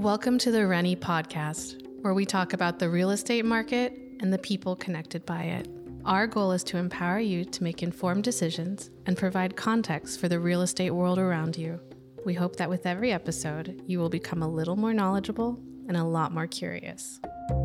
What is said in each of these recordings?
Welcome to the Rennie Podcast, where we talk about the real estate market and the people connected by it. Our goal is to empower you to make informed decisions and provide context for the real estate world around you. We hope that with every episode, you will become a little more knowledgeable and a lot more curious.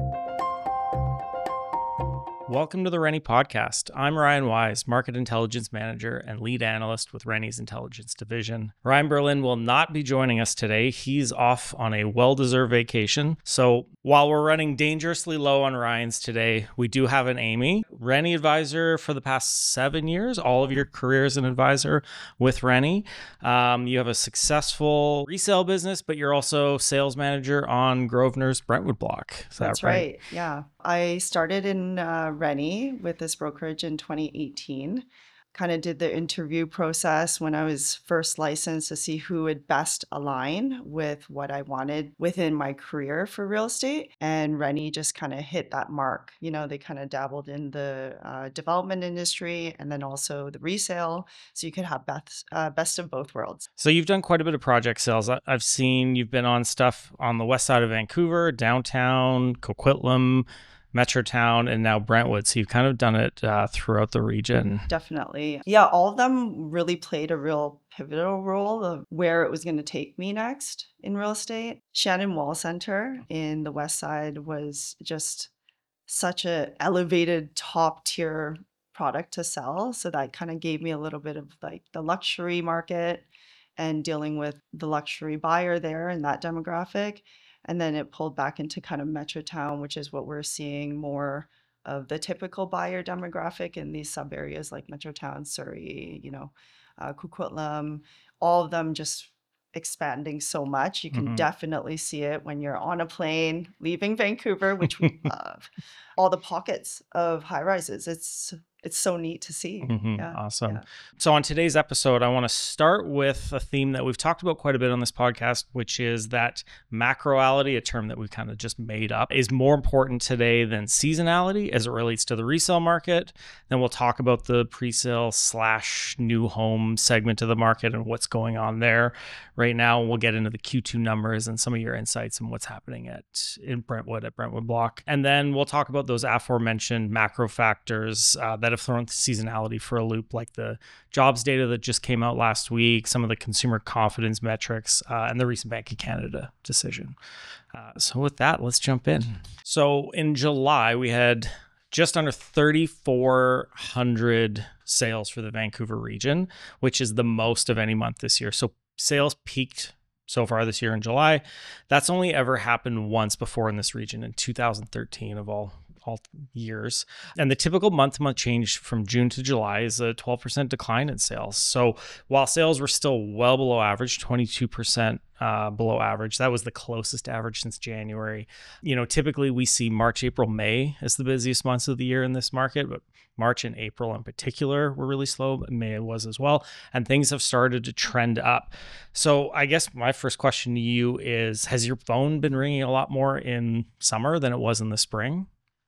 Welcome to the Rennie Podcast. I'm Ryan Wise, Market Intelligence Manager and Lead Analyst with Rennie's Intelligence Division. Ryan Berlin will not be joining us today. He's off on a well-deserved vacation. So while we're running dangerously low on Ryan's today, we do have an Amy, Rennie advisor for the past 7 years. All of your career as an advisor with Rennie. You have a successful resale business, but you're also sales manager on Grosvenor's Brentwood block. That's right. Yeah. I started in Rennie with this brokerage in 2018. Kind of did the interview process when I was first licensed to see who would best align with what I wanted within my career for real estate. And Rennie just kind of hit that mark. You know, they kind of dabbled in the development industry and then also the resale. So you could have best of both worlds. So you've done quite a bit of project sales. I've seen you've been on stuff on the west side of Vancouver, downtown, Coquitlam, Metrotown, and now Brentwood. So you've kind of done it throughout the region. Definitely. Yeah, all of them really played a real pivotal role of where it was going to take me next in real estate. Shannon Wall Center in the west side was just such a elevated top tier product to sell. So that kind of gave me a little bit of like the luxury market and dealing with the luxury buyer there and that demographic. And then it pulled back into kind of Metrotown, which is what we're seeing more of the typical buyer demographic in these sub areas like Metrotown, Surrey, Coquitlam, all of them just expanding so much. You can definitely see it when you're on a plane leaving Vancouver, which we love. All the pockets of high rises. It's so neat to see. Yeah, awesome. Yeah. So on today's episode, I want to start with a theme that we've talked about quite a bit on this podcast, which is that macroality, a term that we've kind of just made up, is more important today than seasonality as it relates to the resale market. Then we'll talk about the pre-sale / new home segment of the market and what's going on there right now. We'll get into the Q2 numbers and some of your insights and what's happening at Brentwood Block. And then we'll talk about those aforementioned macro factors that have thrown seasonality for a loop, like the jobs data that just came out last week, some of the consumer confidence metrics, and the recent Bank of Canada decision. So with that, let's jump in. So in July, we had just under 3,400 sales for the Vancouver region, which is the most of any month this year. So sales peaked so far this year in July. That's only ever happened once before in this region in 2013 of all years. And the typical month-to-month change from June to July is a 12% decline in sales. So while sales were still well below average, 22% below average, that was the closest average since January. You know, typically we see March, April, May as the busiest months of the year in this market, but March and April in particular were really slow, but May was as well. And things have started to trend up. So I guess my first question to you is, has your phone been ringing a lot more in summer than it was in the spring?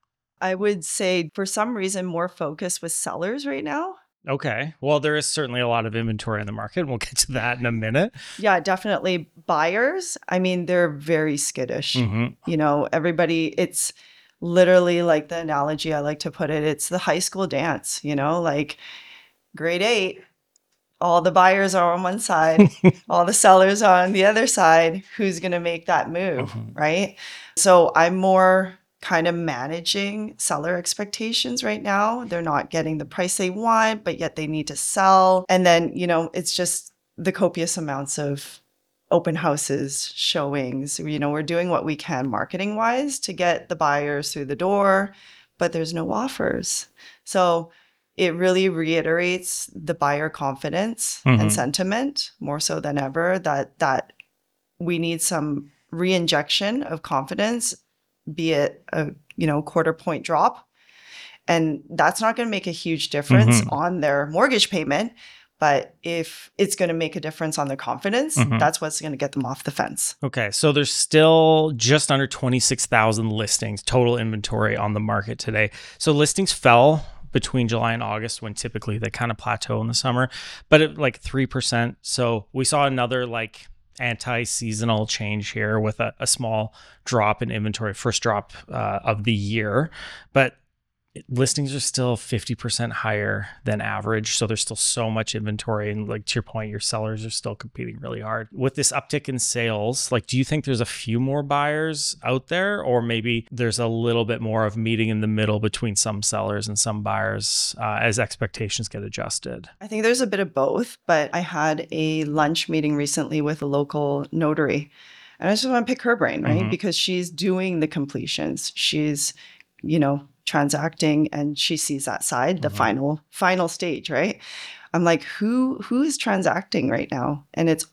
I would say for some reason more focused with sellers right now. Okay. Well, there is certainly a lot of inventory in the market. We'll get to that in a minute. Yeah, definitely. Buyers, I mean, they're very skittish. You know, everybody, it's literally like the analogy I like to put it, it's the high school dance, you know, like grade 8, all the buyers are on one side, all the sellers are on the other side. Who's going to make that move, right? So I'm more kind of managing seller expectations right now. They're not getting the price they want, but yet they need to sell. And then, you know, it's just the copious amounts of open houses, showings. You know, we're doing what we can marketing wise to get the buyers through the door, but there's no offers. So it really reiterates the buyer confidence and sentiment more so than ever that we need some re-injection of confidence, be it a quarter point drop. And that's not going to make a huge difference on their mortgage payment. But if it's going to make a difference on their confidence, that's what's going to get them off the fence. Okay. So there's still just under 26,000 listings, total inventory on the market today. So listings fell between July and August when typically they kind of plateau in the summer, but at like 3%. So we saw another like anti-seasonal change here with a small drop in inventory, first drop of the year, but listings are still 50% higher than average. So there's still so much inventory. And like to your point, your sellers are still competing really hard. With this uptick in sales, like, do you think there's a few more buyers out there, or maybe there's a little bit more of meeting in the middle between some sellers and some buyers as expectations get adjusted? I think there's a bit of both, but I had a lunch meeting recently with a local notary, and I just want to pick her brain, right? Because she's doing the completions. She's, transacting, and she sees that side, the final stage, right? I'm like, who is transacting right now? And it's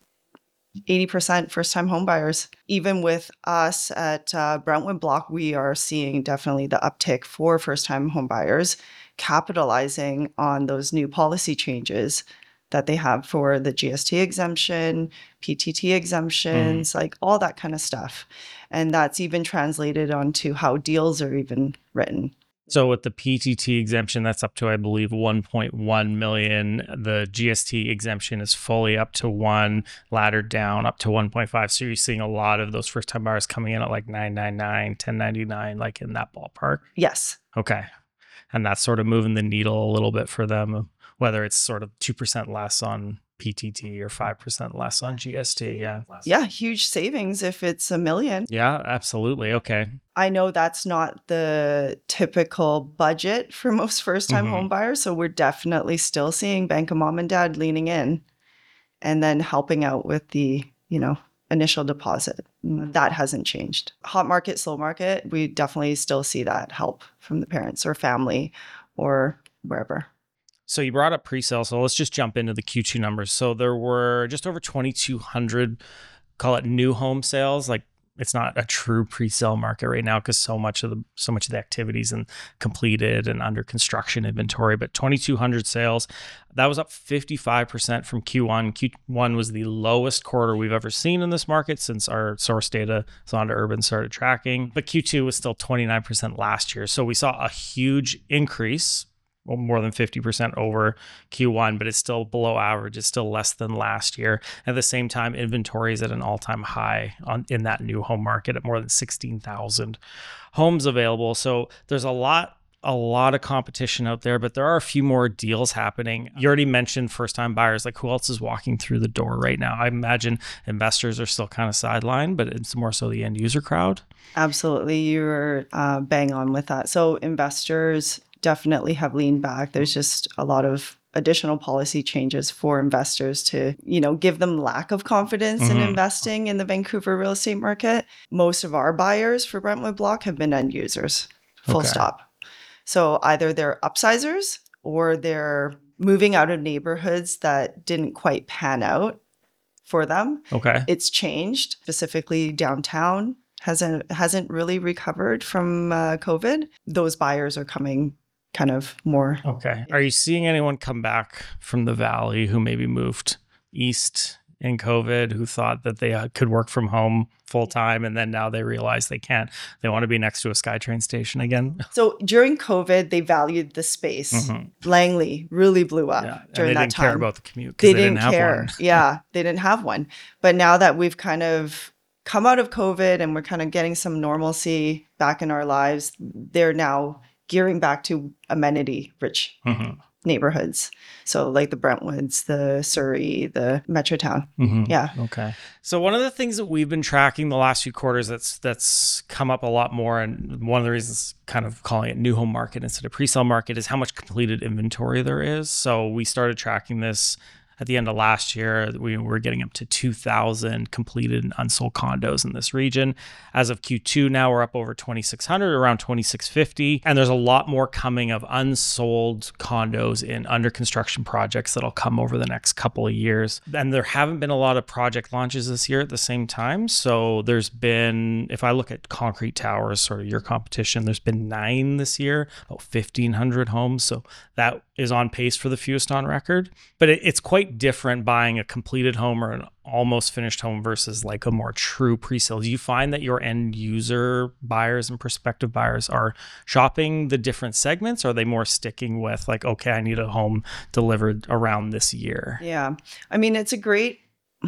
80% first-time home buyers. Even with us at Brentwood Block, we are seeing definitely the uptick for first-time home buyers, capitalizing on those new policy changes that they have for the GST exemption, PTT exemptions, like all that kind of stuff. And that's even translated onto how deals are even written. So with the PTT exemption, that's up to, I believe, 1.1 million. The GST exemption is fully up to 1, laddered down up to 1.5. So you're seeing a lot of those first-time buyers coming in at like 999, 1099, like in that ballpark. Yes. Okay. And that's sort of moving the needle a little bit for them, whether it's sort of 2% less on PTT or 5% less on GST. Yeah. Yeah, huge savings if it's $1 million. Yeah, absolutely. Okay. I know that's not the typical budget for most first-time home buyers, so we're definitely still seeing Bank of Mom and Dad leaning in and then helping out with the, initial deposit. That hasn't changed. Hot market, slow market, we definitely still see that help from the parents or family or wherever. So you brought up pre-sale, so let's just jump into the Q2 numbers. So there were just over 2,200, call it new home sales. Like, it's not a true pre-sale market right now because so much of the activities and completed and under construction inventory. But 2,200 sales, that was up 55% from Q1. Q1 was the lowest quarter we've ever seen in this market since our source data, Zonda Urban, started tracking. But Q2 was still 29% last year. So we saw a huge increase, more than 50% over Q1, but it's still below average. It's still less than last year. At the same time, inventory is at an all-time high in that new home market at more than 16,000 homes available. So there's a lot of competition out there, but there are a few more deals happening. You already mentioned first-time buyers. Like, who else is walking through the door right now? I imagine investors are still kind of sidelined, but it's more so the end user crowd. Absolutely. You're bang on with that. So investors definitely have leaned back. There's just a lot of additional policy changes for investors to, give them lack of confidence in investing in the Vancouver real estate market. Most of our buyers for Brentwood Block have been end users, full stop. So either they're upsizers or they're moving out of neighborhoods that didn't quite pan out for them. Okay. It's changed. Specifically downtown hasn't really recovered from COVID. Those buyers are coming kind of more. Okay. Are you seeing anyone come back from the Valley who maybe moved east in COVID, who thought that they could work from home full time, and then now they realize they can't? They want to be next to a SkyTrain station again? So during COVID, they valued the space. Langley really blew up during that time. They didn't care about the commute because they didn't have one. Yeah, they didn't have one. But now that we've kind of come out of COVID and we're kind of getting some normalcy back in our lives, they're now gearing back to amenity-rich neighborhoods. So like the Brentwoods, the Surrey, the Metrotown. Yeah. Okay. So one of the things that we've been tracking the last few quarters that's come up a lot more, and one of the reasons kind of calling it new home market instead of pre-sale market, is how much completed inventory there is. So we started tracking this at the end of last year. We were getting up to 2,000 completed and unsold condos in this region. As of Q2, now we're up over 2,600, around 2,650. And there's a lot more coming of unsold condos in under construction projects that'll come over the next couple of years. And there haven't been a lot of project launches this year at the same time. So there's been, if I look at Concrete Towers, sort of your competition, there's been 9 this year, about 1,500 homes. So that is on pace for the fewest on record. But it's quite different buying a completed home or an almost finished home versus like a more true pre-sale. Do you find that your end user buyers and prospective buyers are shopping the different segments? Or are they more sticking with like, okay, I need a home delivered around this year? Yeah. I mean, it's a great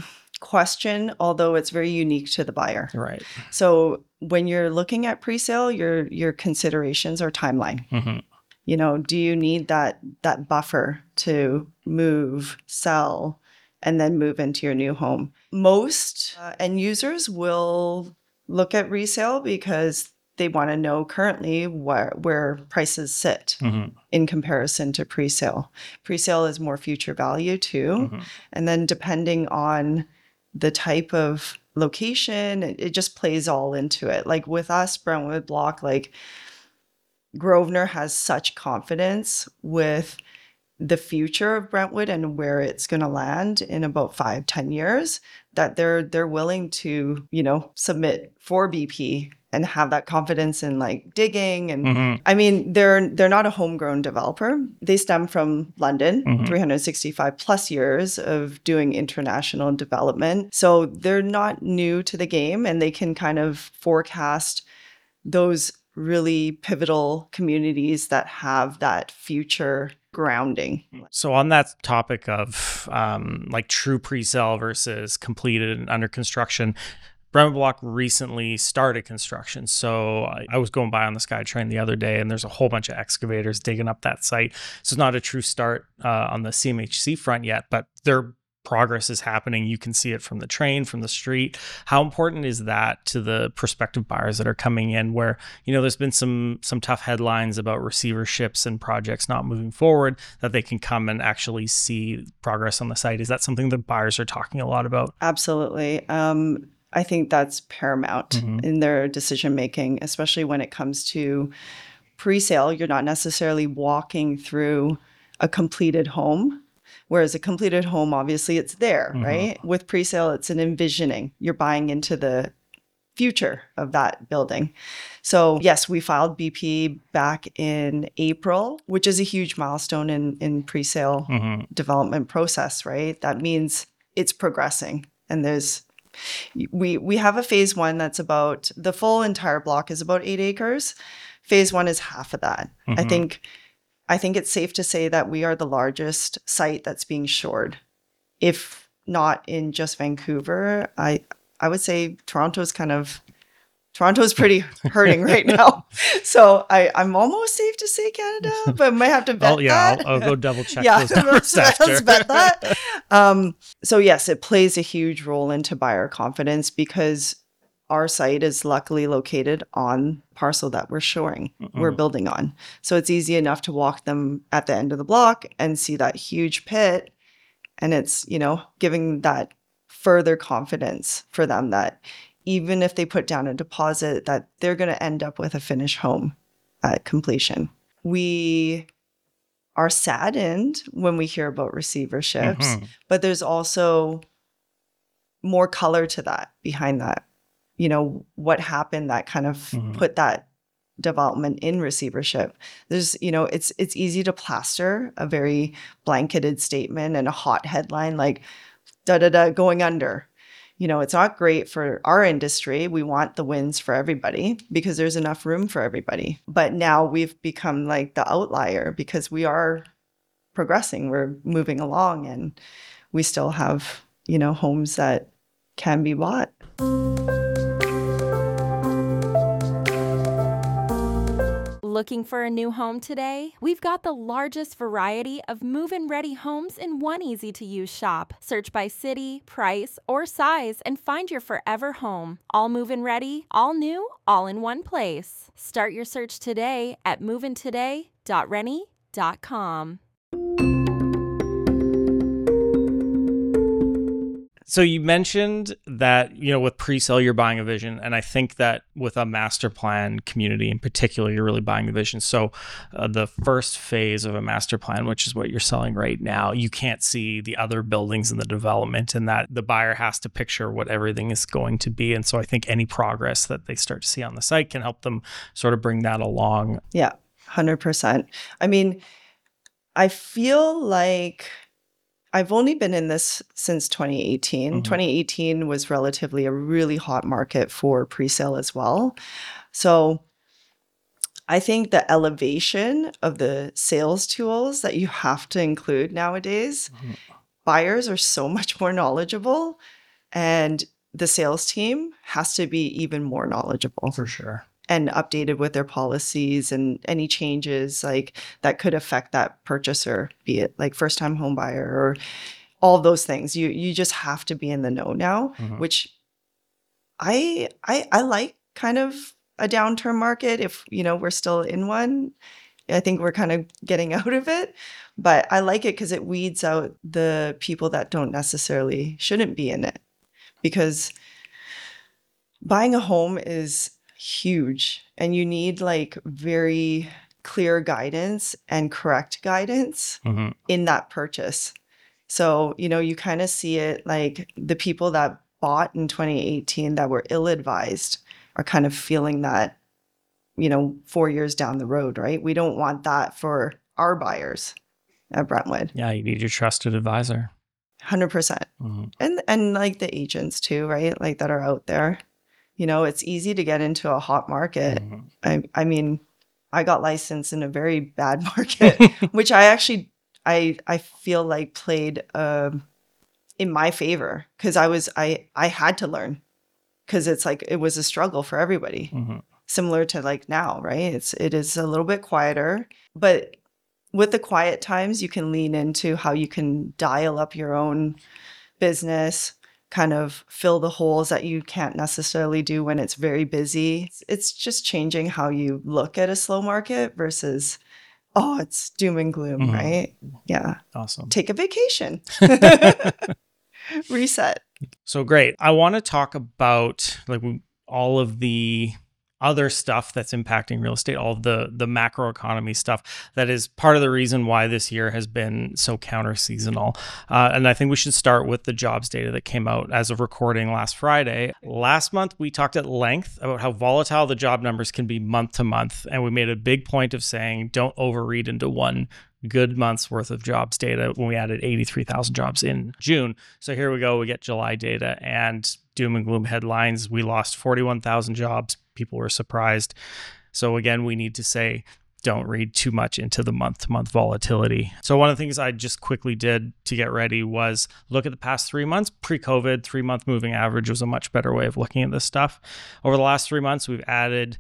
question, although it's very unique to the buyer. Right. So when you're looking at pre-sale, your considerations are timeline. Mm-hmm. You know, do you need that buffer to move, sell, and then move into your new home? Most end users will look at resale because they want to know currently where prices sit in comparison to pre-sale. Pre-sale is more future value too. And then depending on the type of location, it just plays all into it. Like with us, Brentwood Block, like Grosvenor has such confidence with the future of Brentwood and where it's going to land in about 5-10 years that they're willing to, you know, submit for BP and have that confidence in like digging. And I mean, they're not a homegrown developer. They stem from London, 365 plus years of doing international development. So they're not new to the game, and they can kind of forecast those really pivotal communities that have that future grounding. So on that topic of like true pre-sale versus completed and under construction, Brentwood Block recently started construction. So I was going by on the SkyTrain the other day, and there's a whole bunch of excavators digging up that site. So it's not a true start on the CMHC front yet, but their progress is happening. You can see it from the train, from the street. How important is that to the prospective buyers that are coming in, where, you know, there's been some tough headlines about receiverships and projects not moving forward, that they can come and actually see progress on the site? Is that something that buyers are talking a lot about? Absolutely. I think that's paramount in their decision making, especially when it comes to pre-sale. You're not necessarily walking through a completed home. Whereas a completed home, obviously it's there, right? With pre-sale, it's an envisioning. You're buying into the future of that building. So yes, we filed BP back in April, which is a huge milestone in pre-sale development process, right? That means it's progressing. And we have a phase one that's about, the full entire block is about 8 acres. Phase one is half of that. I think it's safe to say that we are the largest site that's being shored. If not in just Vancouver, I would say Toronto's pretty hurting right now. So I'm almost safe to say Canada, but I might have to bet that. I'll go double check those numbers after. Let's bet that. So yes, it plays a huge role into buyer confidence because our site is luckily located on parcel that we're building on. So it's easy enough to walk them at the end of the block and see that huge pit. And it's, you know, giving that further confidence for them that even if they put down a deposit, that they're going to end up with a finished home at completion. We are saddened when we hear about receiverships, but there's also more color to that, behind that. You know, what happened that kind of put that development in receivership. There's, you know, it's easy to plaster a very blanketed statement and a hot headline like going under. You know, it's not great for our industry. We want the wins for everybody because there's enough room for everybody. But now we've become like the outlier because we are progressing. We're moving along, and we still have, you know, homes that can be bought. Looking for a new home today? We've got the largest variety of move-in ready homes in one easy-to-use shop. Search by city, price, or size and find your forever home. All move-in ready, all new, all in one place. Start your search today at moveintoday.rennie.com. So you mentioned that, you know, with pre-sale, you're buying a vision. And I think that with a master plan community in particular, you're really buying the vision. So the first phase of a master plan, which is what you're selling right now, you can't see the other buildings in the development, and that the buyer has to picture what everything is going to be. And so I think any progress that they start to see on the site can help them sort of bring that along. Yeah, 100%. I mean, I feel like I've only been in this since 2018. 2018 was relatively a really hot market for pre-sale as well. So I think the elevation of the sales tools that you have to include nowadays, buyers are so much more knowledgeable And the sales team has to be even more knowledgeable. For sure. And updated with their policies and any changes like that could affect that purchaser, be it like first time home buyer or all those things. You just have to be in the know now, which I like kind of a downturn market. If, we're still in one, I think we're kind of getting out of it, but I like it because it weeds out the people that shouldn't be in it, because buying a home is huge and you need like very clear guidance and correct guidance in that purchase. So, you kind of see it like the people that bought in 2018 that were ill-advised are kind of feeling that, 4 years down the road, right? We don't want that for our buyers at Brentwood. Yeah, you need your trusted advisor. 100%. And like the agents too, right? Like that are out there. It's easy to get into a hot market. I mean, I got licensed in a very bad market, which I actually, I feel like played in my favor because I had to learn, because it's like, it was a struggle for everybody, similar to like now, right? It is a little bit quieter, but with the quiet times, you can lean into how you can dial up your own business, kind of fill the holes that you can't necessarily do when it's very busy. It's just changing how you look at a slow market versus, it's doom and gloom, right? Yeah. Awesome. Take a vacation. Reset. So great. I want to talk about like all of the other stuff that's impacting real estate, all of the macroeconomy stuff that is part of the reason why this year has been so counter-seasonal. And I think we should start with the jobs data that came out as of recording last Friday. Last month, we talked at length about how volatile the job numbers can be month to month. And we made a big point of saying, don't overread into one good month's worth of jobs data when we added 83,000 jobs in June. So here we go. We get July data and doom and gloom headlines. We lost 41,000 jobs. People were surprised. So again, we need to say, don't read too much into the month-to-month volatility. So one of the things I just quickly did to get ready was look at the past 3 months. Pre-COVID, 3-month moving average was a much better way of looking at this stuff. Over the last 3 months, we've added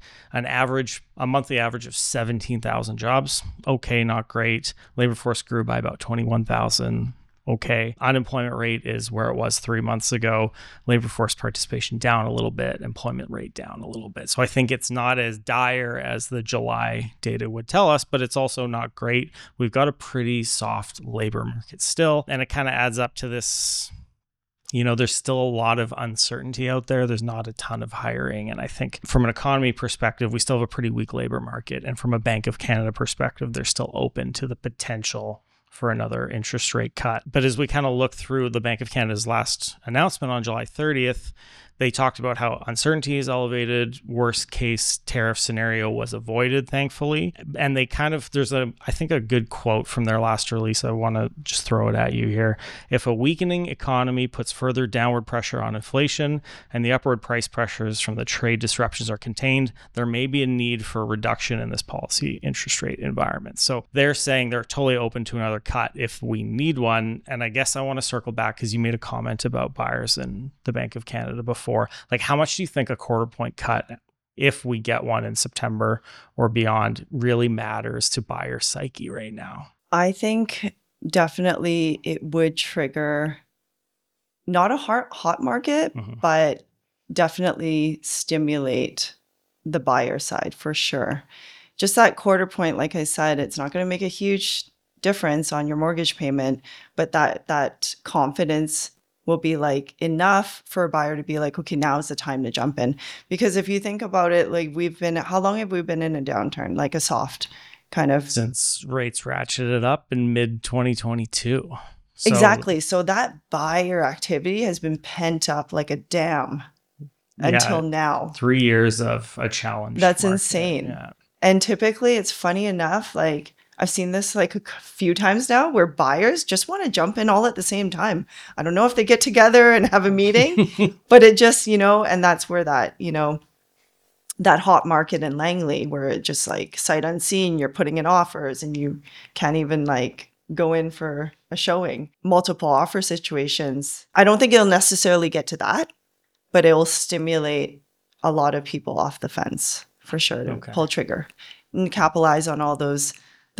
a monthly average of 17,000 jobs. Okay, not great. Labor force grew by about 21,000. Okay. Unemployment rate is where it was 3 months ago. Labor force participation down a little bit. Employment rate down a little bit. So I think it's not as dire as the July data would tell us, but it's also not great. We've got a pretty soft labor market still. And it kind of adds up to this, there's still a lot of uncertainty out there. There's not a ton of hiring. And I think from an economy perspective, we still have a pretty weak labor market. And from a Bank of Canada perspective, they're still open to the potential for another interest rate cut. But as we kind of look through the Bank of Canada's last announcement on July 30th, they talked about how uncertainty is elevated. Worst case tariff scenario was avoided, thankfully. And they there's I think a good quote from their last release. I want to just throw it at you here. If a weakening economy puts further downward pressure on inflation and the upward price pressures from the trade disruptions are contained, there may be a need for a reduction in this policy interest rate environment. So they're saying they're totally open to another cut if we need one. And I guess I want to circle back because you made a comment about buyers in the Bank of Canada before. Like, how much do you think a quarter point cut, if we get one in September or beyond, really matters to buyer psyche right now? I think definitely it would trigger not a hot market, but definitely stimulate the buyer side for sure. Just that quarter point, like I said, it's not going to make a huge difference on your mortgage payment, but that confidence will be like enough for a buyer to be like, okay, now is the time to jump in. Because if you think about it, like how long have we been in a downturn? Like a soft kind of. Since rates ratcheted up in mid 2022. Exactly. So that buyer activity has been pent up like a dam until now. 3 years of a challenge. That's insane. Yeah. And typically it's funny enough, like I've seen this like a few times now where buyers just want to jump in all at the same time. I don't know if they get together and have a meeting, but it just, and that's where that, that hot market in Langley where it just like sight unseen, you're putting in offers and you can't even like go in for a showing. Multiple offer situations. I don't think it'll necessarily get to that, but it will stimulate a lot of people off the fence for sure to pull trigger and capitalize on all those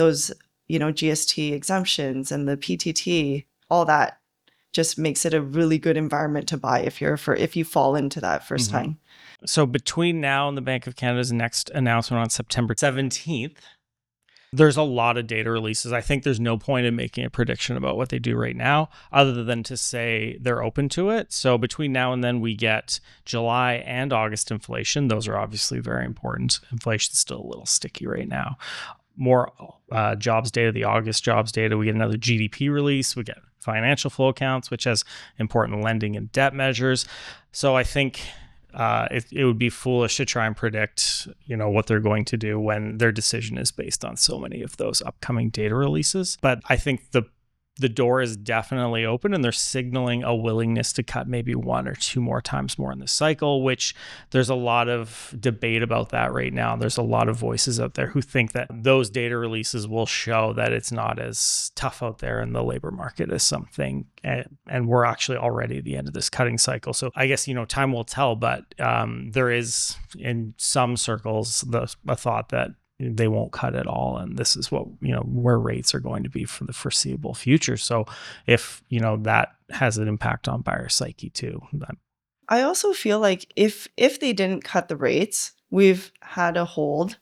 GST exemptions and the PTT. All that just makes it a really good environment to buy if you fall into that first time. So between now and the Bank of Canada's next announcement on September 17th, there's a lot of data releases. I think there's no point in making a prediction about what they do right now, other than to say they're open to it. So between now and then, we get July and August inflation. Those are obviously very important. Inflation's still a little sticky right now. More jobs data, the August jobs data. We get another GDP release. We get financial flow accounts, which has important lending and debt measures. So I think it would be foolish to try and predict, what they're going to do when their decision is based on so many of those upcoming data releases. But I think the door is definitely open, and they're signaling a willingness to cut maybe one or two more times more in the cycle, which there's a lot of debate about that right now. There's a lot of voices out there who think that those data releases will show that it's not as tough out there in the labor market as something, and we're actually already at the end of this cutting cycle. So I guess, time will tell, but there is in some circles a thought that they won't cut at all, and this is what where rates are going to be for the foreseeable future. So if that has an impact on buyer psyche too. I also feel like if they didn't cut the rates, we've had a hold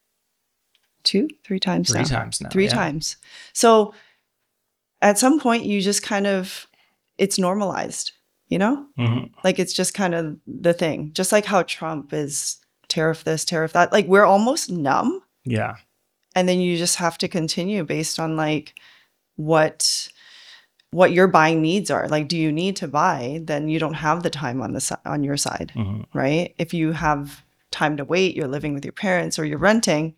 three times now. Three times. So at some point you just kind of, it's normalized, like it's just kind of the thing, just like how Trump is tariff this, tariff that, like we're almost numb. Yeah. And then you just have to continue based on like what your buying needs are. Like, do you need to buy? Then you don't have the time on your side, right? If you have time to wait, you're living with your parents or you're renting,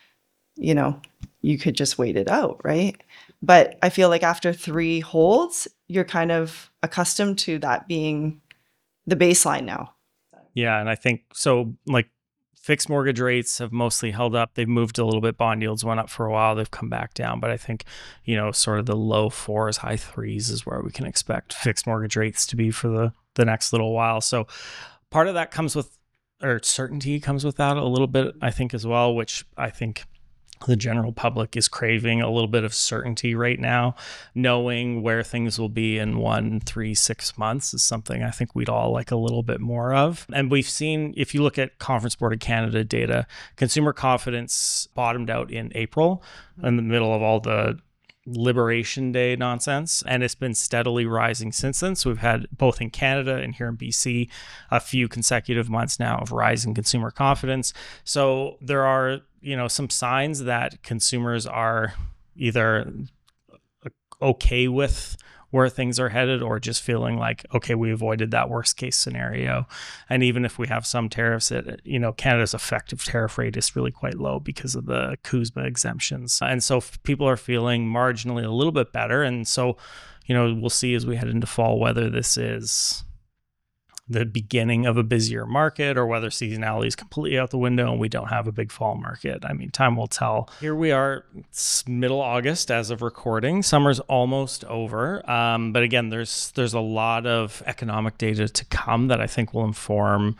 you could just wait it out, right? But I feel like after 3 holds, you're kind of accustomed to that being the baseline now. Yeah, and I think so. Like, fixed mortgage rates have mostly held up. They've moved a little bit. Bond yields went up for a while. They've come back down. But I think, sort of the low 4s, high 3s is where we can expect fixed mortgage rates to be for the next little while. So part of that comes with, or certainty comes with that a little bit, I think, as well, which I think the general public is craving a little bit of certainty right now. Knowing where things will be in 1, 3, 6 months is something I think we'd all like a little bit more of. And we've seen, if you look at Conference Board of Canada data, consumer confidence bottomed out in April in the middle of all the Liberation Day nonsense, and it's been steadily rising since then. So we've had, both in Canada and here in BC, a few consecutive months now of rising consumer confidence. So there are some signs that consumers are either okay with where things are headed, or just feeling like, okay, we avoided that worst case scenario. And even if we have some tariffs, Canada's effective tariff rate is really quite low because of the CUSMA exemptions. And so people are feeling marginally a little bit better. And so, we'll see as we head into fall whether this is the beginning of a busier market or whether seasonality is completely out the window and we don't have a big fall market. I mean, time will tell. Here we are, it's middle August as of recording. Summer's almost over. But again, there's a lot of economic data to come that I think will inform,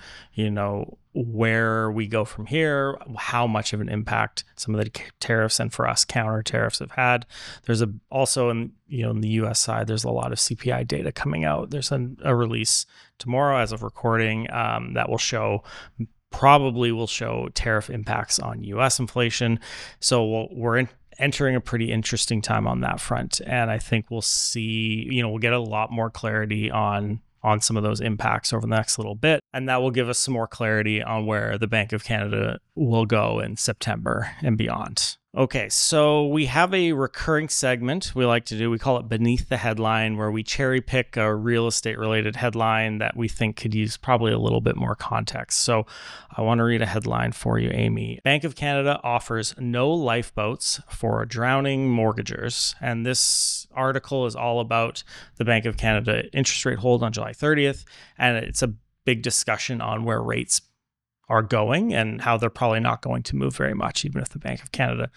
where we go from here, how much of an impact some of the tariffs and, for us, counter tariffs have had. There's also in the US side, there's a lot of CPI data coming out. There's a release tomorrow as of recording that probably will show tariff impacts on US inflation. So we're entering a pretty interesting time on that front. And I think we'll see, we'll get a lot more clarity on some of those impacts over the next little bit. And that will give us some more clarity on where the Bank of Canada will go in September and beyond. Okay, so we have a recurring segment we like to do. We call it Beneath the Headline, where we cherry pick a real estate related headline that we think could use probably a little bit more context. So I want to read a headline for you, Amy. Bank of Canada offers no lifeboats for drowning mortgagers. And this article is all about the Bank of Canada interest rate hold on July 30th. And it's a big discussion on where rates are going and how they're probably not going to move very much, even if the Bank of Canada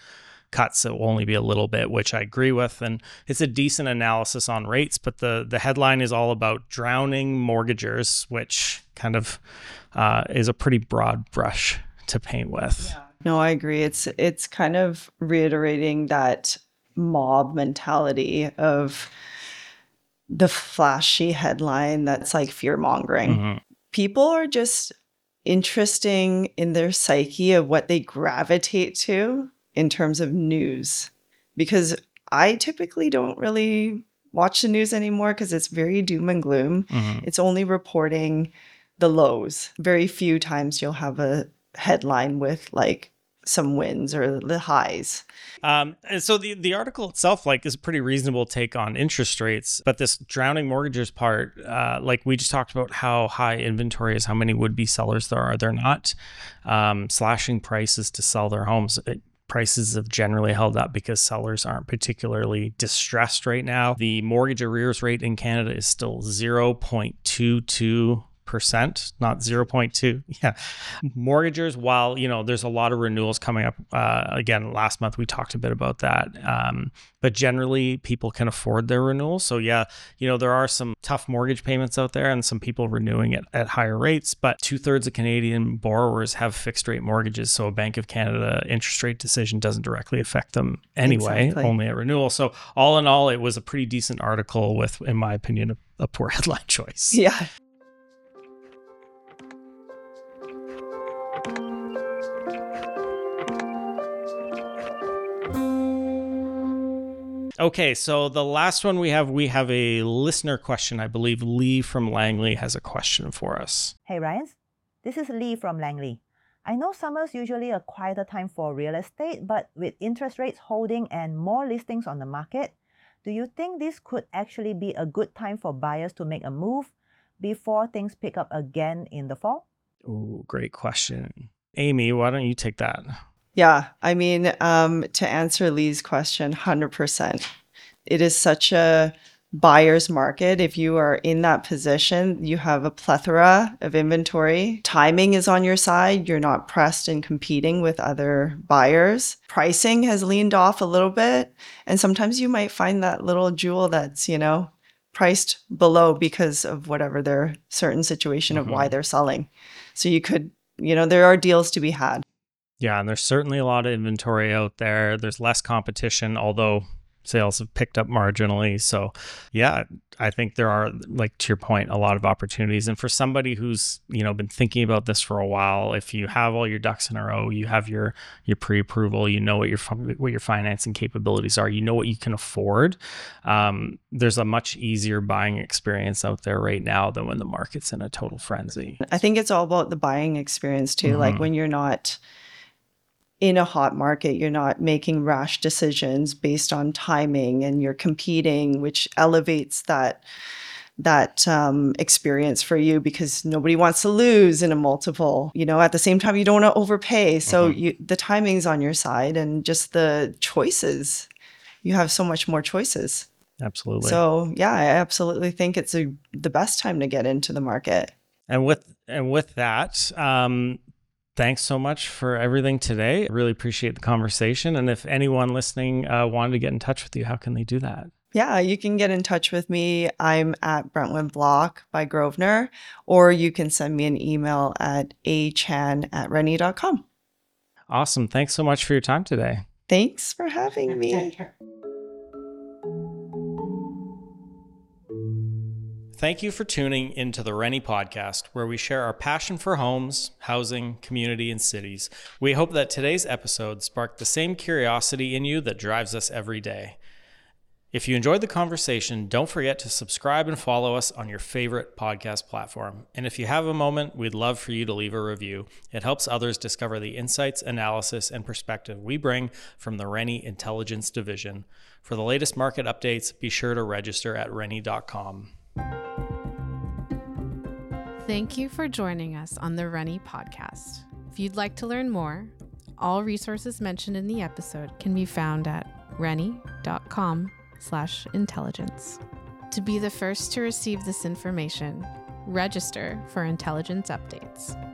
cuts, it will only be a little bit, which I agree with. And it's a decent analysis on rates, but the headline is all about drowning mortgagers, which kind of is a pretty broad brush to paint with. Yeah. No, I agree. It's kind of reiterating that mob mentality of the flashy headline that's like fear mongering. Mm-hmm. People are just interesting in their psyche of what they gravitate to in terms of news, because I typically don't really watch the news anymore because it's very doom and gloom. Mm-hmm. It's only reporting the lows. Very few times you'll have a headline with like some wins or the highs. And so the article itself is a pretty reasonable take on interest rates, but this drowning mortgages part, we just talked about how high inventory is, how many would-be sellers there are. They're not slashing prices to sell their homes. Prices have generally held up because sellers aren't particularly distressed right now. The mortgage arrears rate in Canada is still 0.22%, not 0.2. Yeah. Mortgagers, while, there's a lot of renewals coming up. Again, last month we talked a bit about that. But generally people can afford their renewals. So yeah, there are some tough mortgage payments out there and some people renewing it at higher rates, but 2/3 of Canadian borrowers have fixed rate mortgages. So a Bank of Canada interest rate decision doesn't directly affect them anyway, Exactly. Only at renewal. So all in all, it was a pretty decent article with, in my opinion, a poor headline choice. Yeah. Okay, so the last one we have a listener question. I believe Lee from Langley has a question for us. Hey Ryan, this is Lee from Langley. I know summer's usually a quieter time for real estate, but with interest rates holding and more listings on the market, do you think this could actually be a good time for buyers to make a move before things pick up again in the fall? Ooh, great question. Amy, why don't you take that? Yeah, I mean, to answer Lee's question, 100%. It is such a buyer's market. If you are in that position, you have a plethora of inventory. Timing is on your side. You're not pressed and competing with other buyers. Pricing has leaned off a little bit. And sometimes you might find that little jewel that's, priced below because of whatever their certain situation of why they're selling. So you could, there are deals to be had. Yeah, and there's certainly a lot of inventory out there. There's less competition, although sales have picked up marginally. So yeah, I think there are, to your point, a lot of opportunities. And for somebody who's, been thinking about this for a while, if you have all your ducks in a row, you have your pre-approval, what your financing capabilities are, what you can afford, there's a much easier buying experience out there right now than when the market's in a total frenzy. I think it's all about the buying experience too. Like when you're not in a hot market, you're not making rash decisions based on timing and you're competing, which elevates that experience for you because nobody wants to lose in a multiple. At the same time, you don't want to overpay. So the timing's on your side and just the choices. You have so much more choices. Absolutely. So yeah, I absolutely think it's the best time to get into the market. And with that, thanks so much for everything today. I really appreciate the conversation. And if anyone listening wanted to get in touch with you, how can they do that? Yeah, you can get in touch with me. I'm at Brentwood Block by Grosvenor, or you can send me an email at achan@rennie.com. Awesome. Thanks so much for your time today. Thanks for having me. Thank you for tuning into the Rennie Podcast, where we share our passion for homes, housing, community, and cities. We hope that today's episode sparked the same curiosity in you that drives us every day. If you enjoyed the conversation, don't forget to subscribe and follow us on your favorite podcast platform. And if you have a moment, we'd love for you to leave a review. It helps others discover the insights, analysis, and perspective we bring from the Rennie Intelligence Division. For the latest market updates, be sure to register at rennie.com. Thank you for joining us on the Rennie Podcast. If you'd like to learn more, all resources mentioned in the episode can be found at rennie.com/intelligence. To be the first to receive this information, register for intelligence updates.